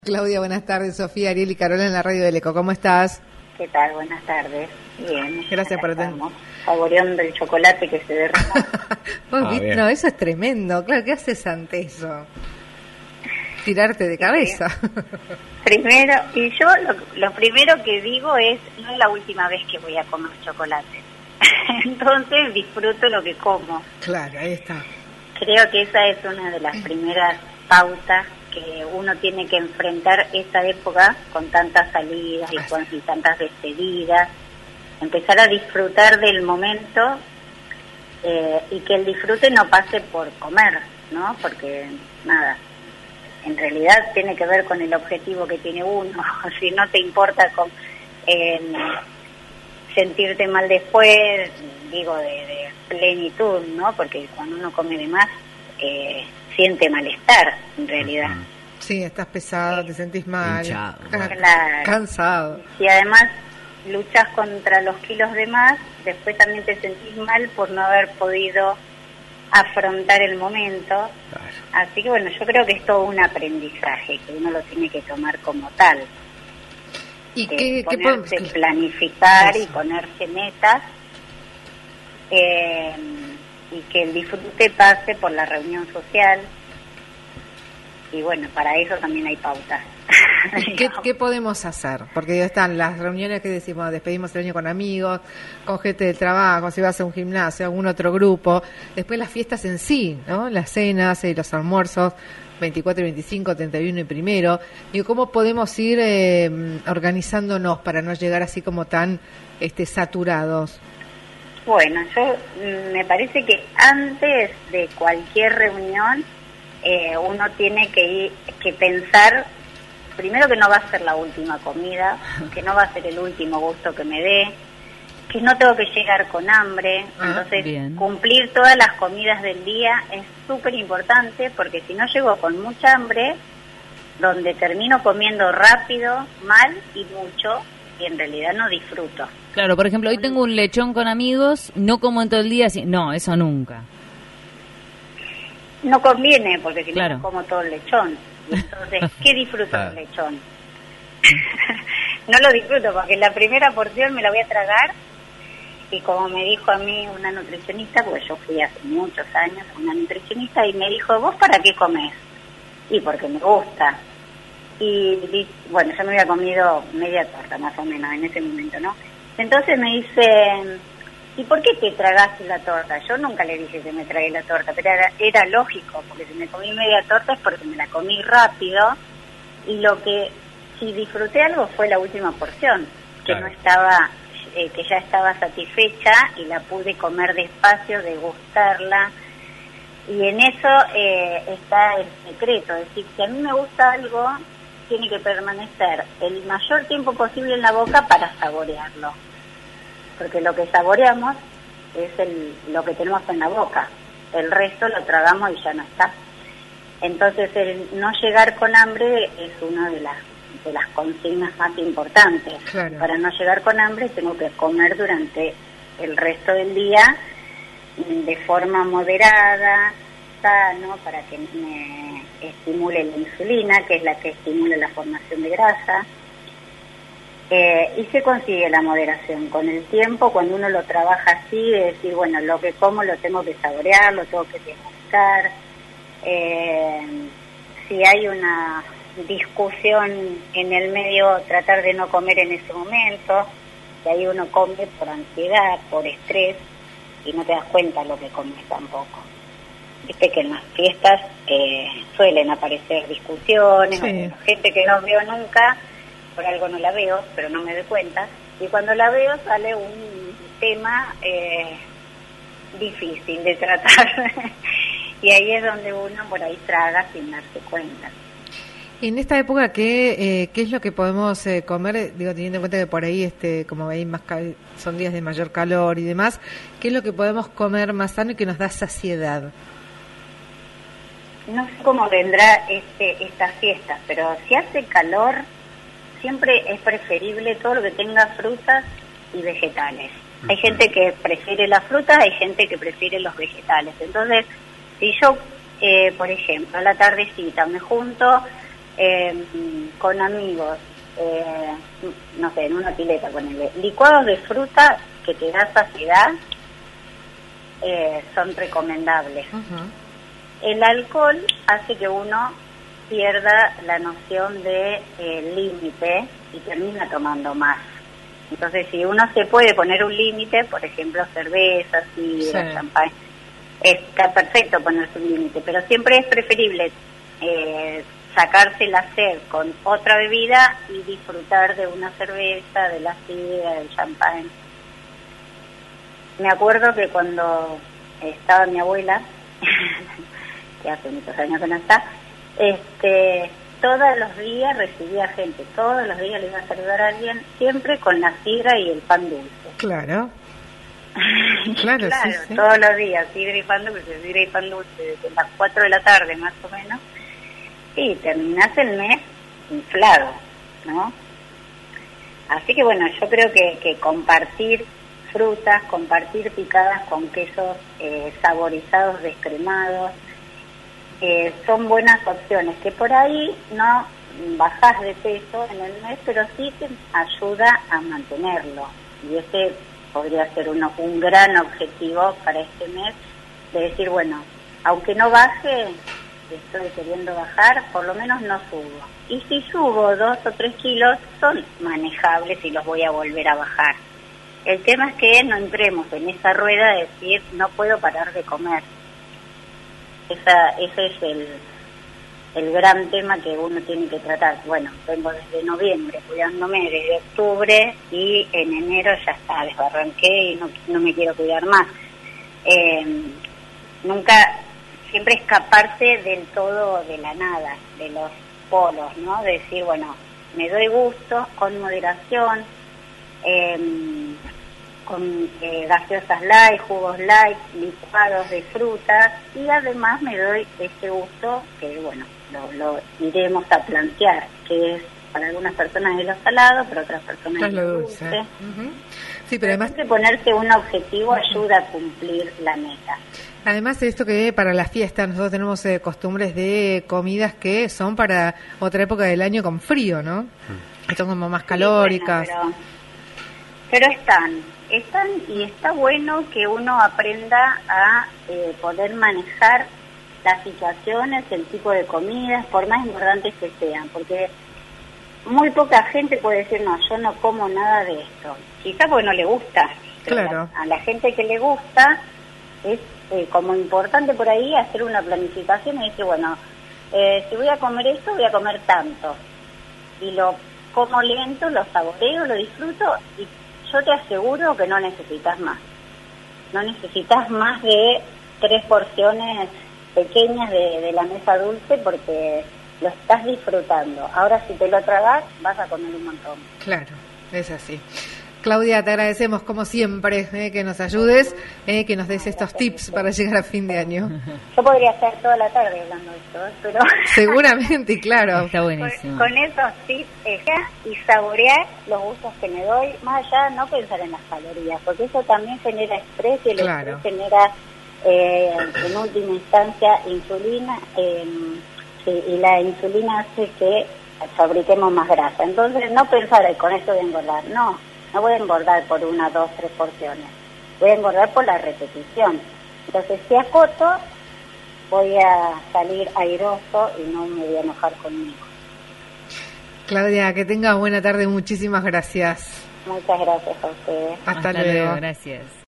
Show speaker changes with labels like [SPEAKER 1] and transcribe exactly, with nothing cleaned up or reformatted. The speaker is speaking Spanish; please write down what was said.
[SPEAKER 1] Claudia, buenas tardes. Sofía, Ariel y Carola en la radio del Eco. ¿Cómo estás?
[SPEAKER 2] ¿Qué tal? Buenas tardes. Bien.
[SPEAKER 1] Gracias por atender.
[SPEAKER 2] Saboreando el chocolate que se derramó.
[SPEAKER 1] ah, no, eso es tremendo. Claro, ¿qué haces ante eso? Tirarte de cabeza.
[SPEAKER 2] Sí. Primero, y yo lo, lo primero que digo es, no es la última vez que voy a comer chocolate. Entonces disfruto lo que como.
[SPEAKER 1] Claro, ahí está.
[SPEAKER 2] Creo que esa es una de las primeras pautas que uno tiene que enfrentar esa época con tantas salidas y, con, y tantas despedidas, empezar a disfrutar del momento eh, y que el disfrute no pase por comer, ¿no? Porque nada, en realidad tiene que ver con el objetivo que tiene uno. Si no te importa con eh, sentirte mal después, digo de, de plenitud, ¿no? Porque cuando uno come de más eh, siente malestar, en realidad.
[SPEAKER 1] Sí, estás pesado, sí. Te sentís mal,
[SPEAKER 2] claro.
[SPEAKER 1] cansado.
[SPEAKER 2] Y además luchas contra los kilos de más, después también te sentís mal por no haber podido afrontar el momento. Claro. Así que bueno, yo creo que es todo un aprendizaje, que uno lo tiene que tomar como tal.
[SPEAKER 1] ¿Y
[SPEAKER 2] de
[SPEAKER 1] qué,
[SPEAKER 2] ponerse,
[SPEAKER 1] qué
[SPEAKER 2] planificar
[SPEAKER 1] Eso.
[SPEAKER 2] y ponerse metas. Eh, y que el disfrute pase por la reunión social, y bueno, para eso también hay pautas.
[SPEAKER 1] ¿Qué, ¿Qué podemos hacer? Porque ya están las reuniones que decimos, despedimos el año con amigos, con gente del trabajo, si vas a un gimnasio, algún otro grupo, después las fiestas en sí, ¿no? Las cenas y los almuerzos, veinticuatro y veinticinco, treinta y uno y primero. Digo, ¿cómo podemos ir eh, organizándonos para no llegar así como tan este, saturados?
[SPEAKER 2] Bueno, yo me parece que antes de cualquier reunión eh, uno tiene que ir, que pensar primero que no va a ser la última comida, que no va a ser el último gusto que me dé, que no tengo que llegar con hambre. Ah, entonces bien. Cumplir todas las comidas del día es súper importante, porque si no llego con mucha hambre, donde termino comiendo rápido, mal y mucho, y en realidad no disfruto.
[SPEAKER 3] Claro, por ejemplo, hoy tengo un lechón con amigos, no como en todo el día, así, no, eso nunca.
[SPEAKER 2] No conviene, porque si
[SPEAKER 3] claro.
[SPEAKER 2] no como todo el lechón. Entonces, ¿qué disfruto del lechón? No lo disfruto, porque la primera porción me la voy a tragar, y como me dijo a mí una nutricionista, porque yo fui hace muchos años a una nutricionista, y me dijo, ¿vos para qué comés? Y porque me gusta. Y bueno, yo me había comido media torta más o menos en ese momento, ¿no? Entonces me dice, ¿y por qué te tragaste la torta? Yo nunca le dije que me tragué la torta, pero era, era lógico, porque si me comí media torta es porque me la comí rápido, y lo que, si disfruté algo fue la última porción, que claro. no estaba, eh, que ya estaba satisfecha y la pude comer despacio, degustarla, y en eso eh, está el secreto, es decir, si a mí me gusta algo, tiene que permanecer el mayor tiempo posible en la boca para saborearlo, porque lo que saboreamos es el, lo que tenemos en la boca, el resto lo tragamos y ya no está. Entonces el no llegar con hambre es una de las de las consignas más importantes. Claro. Para no llegar con hambre tengo que comer durante el resto del día de forma moderada, sano, para que me estimule la insulina, que es la que estimula la formación de grasa. Eh, y se consigue la moderación con el tiempo, cuando uno lo trabaja así, de decir, bueno, lo que como lo tengo que saborear, lo tengo que degustar. Eh, si hay una discusión en el medio, tratar de no comer en ese momento, que ahí uno come por ansiedad, por estrés, y no te das cuenta lo que comes tampoco. Viste que en las fiestas eh, suelen aparecer discusiones, sí. O gente que no veo nunca, por algo no la veo, pero no me doy cuenta, y cuando la veo sale un tema eh, difícil de tratar, y ahí es donde uno por ahí traga sin darse cuenta.
[SPEAKER 1] En esta época, ¿qué, eh, qué es lo que podemos eh, comer? Digo, teniendo en cuenta que por ahí, este, como veis, más cal- son días de mayor calor y demás, ¿qué es lo que podemos comer más sano y que nos da saciedad?
[SPEAKER 2] No sé cómo vendrá este estas fiestas, pero si hace calor, siempre es preferible todo lo que tenga frutas y vegetales. Uh-huh. Hay gente que prefiere las frutas, hay gente que prefiere los vegetales. Entonces, si yo, eh, por ejemplo, a la tardecita me junto eh, con amigos, eh, no sé, en una pileta, ponele, licuados de fruta que te da saciedad, eh, son recomendables. Uh-huh. El alcohol hace que uno pierda la noción de eh, límite y termina tomando más. Entonces, si uno se puede poner un límite, por ejemplo, cerveza, sidra, sí. champán, está perfecto ponerse un límite, pero siempre es preferible eh, sacarse la sed con otra bebida y disfrutar de una cerveza, de la sidra, del champán. Me acuerdo que cuando estaba mi abuela, que hace muchos años que no está, este, todos los días recibía gente, todos los días le iba a saludar a alguien, siempre con la sidra y el pan dulce.
[SPEAKER 1] Claro. Claro,
[SPEAKER 2] claro,
[SPEAKER 1] sí, sí.
[SPEAKER 2] Todos los días, sidra y pan dulce, sidra y pan dulce, desde las cuatro de la tarde más o menos, y terminás el mes inflado, ¿no? Así que bueno, yo creo que, que compartir frutas, compartir picadas con quesos eh, saborizados, descremados, eh, son buenas opciones, que por ahí no bajás de peso en el mes, pero sí te ayuda a mantenerlo, y ese podría ser uno, un gran objetivo para este mes, de decir, bueno, aunque no baje, estoy queriendo bajar, por lo menos no subo. Y si subo dos o tres kilos, son manejables y los voy a volver a bajar. El tema es que no entremos en esa rueda de decir, no puedo parar de comer. Esa, ese es el, el gran tema que uno tiene que tratar. Bueno, vengo desde noviembre cuidándome, desde octubre, y en enero ya está, desbarranqué y no, no me quiero cuidar más. Eh, nunca, siempre escaparse del todo de la nada, de los polos, ¿no? De decir, bueno, me doy gusto con moderación, eh, con eh, gaseosas light, jugos light, licuados de frutas, y además me doy ese gusto que, bueno, lo, lo iremos a plantear, que es para algunas personas es lo salado, para otras personas es lo dulce. dulce.
[SPEAKER 1] Uh-huh. Sí, pero además
[SPEAKER 2] que ponerse un objetivo ayuda a cumplir la meta.
[SPEAKER 1] Además de esto que para las fiestas nosotros tenemos eh, costumbres de comidas que son para otra época del año con frío, ¿no? Que son como más calóricas.
[SPEAKER 2] Sí, bueno, pero, pero están, están y está bueno que uno aprenda a eh, poder manejar las situaciones, el tipo de comidas, por más importantes que sean, porque muy poca gente puede decir, no, yo no como nada de esto. Quizás porque no le gusta.
[SPEAKER 1] Claro.
[SPEAKER 2] A la gente que le gusta es eh, como importante por ahí hacer una planificación y decir, bueno, eh, si voy a comer esto, voy a comer tanto. Y lo como lento, lo saboreo, lo disfruto, y yo te aseguro que no necesitas más. No necesitas más de tres porciones pequeñas de, de la mesa dulce, porque lo estás disfrutando. Ahora, si te lo tragas, vas a comer un montón.
[SPEAKER 1] Claro, es así. Claudia, te agradecemos como siempre eh, que nos ayudes, eh, que nos des estos tips para llegar a fin de año.
[SPEAKER 2] Yo podría estar toda la tarde hablando de esto, ¿eh? Pero
[SPEAKER 1] seguramente, claro.
[SPEAKER 3] Está buenísimo.
[SPEAKER 2] Con, con esos tips eh, y saborear los gustos que me doy, más allá no pensar en las calorías, porque eso también genera estrés, y el
[SPEAKER 1] claro.
[SPEAKER 2] estrés genera eh, en última instancia insulina, eh, sí, y la insulina hace que fabriquemos más grasa. Entonces no pensar en con esto de engordar, no. No voy a engordar por una, dos, tres porciones. Voy a engordar por la repetición. Entonces, si acoto, voy a salir airoso y no me voy a enojar conmigo.
[SPEAKER 1] Claudia, que tengas buena tarde. Muchísimas gracias.
[SPEAKER 2] Muchas gracias a ustedes.
[SPEAKER 1] Hasta,
[SPEAKER 3] Hasta
[SPEAKER 1] luego.
[SPEAKER 3] luego. Gracias.